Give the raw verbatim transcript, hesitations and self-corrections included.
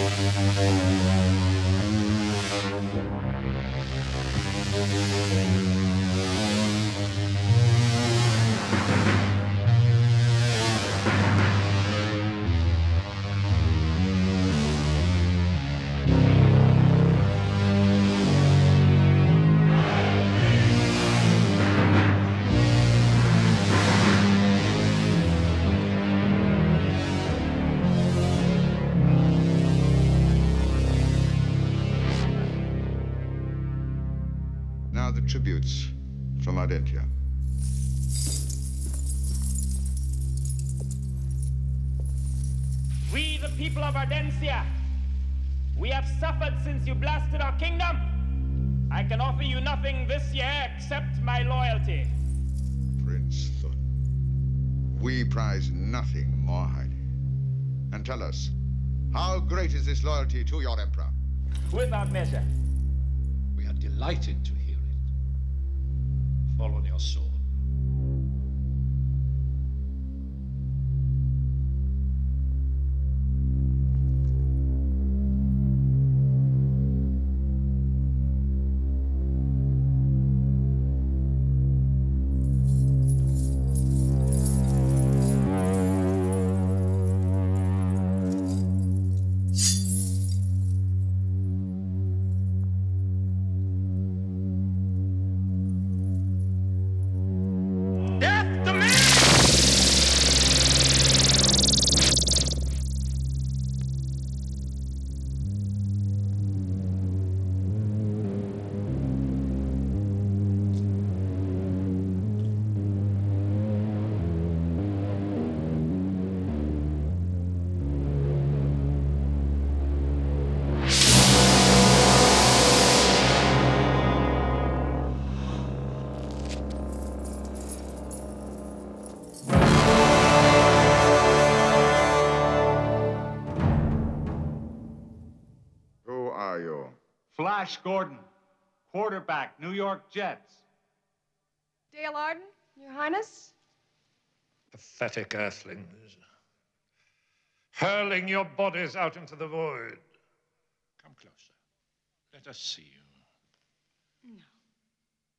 Now the tributes from Ardentia. We, the people of Ardentia, we have suffered since you blasted our kingdom. I can offer you nothing this year except my loyalty. Prince Thun, we prize nothing more highly. And tell us, how great is this loyalty to your emperor? Without measure. We are delighted to hear it. Fall on your sword. Flash Gordon, quarterback, New York Jets. Dale Arden, Your Highness. Pathetic earthlings. Hurling your bodies out into the void. Come closer. Let us see you. No.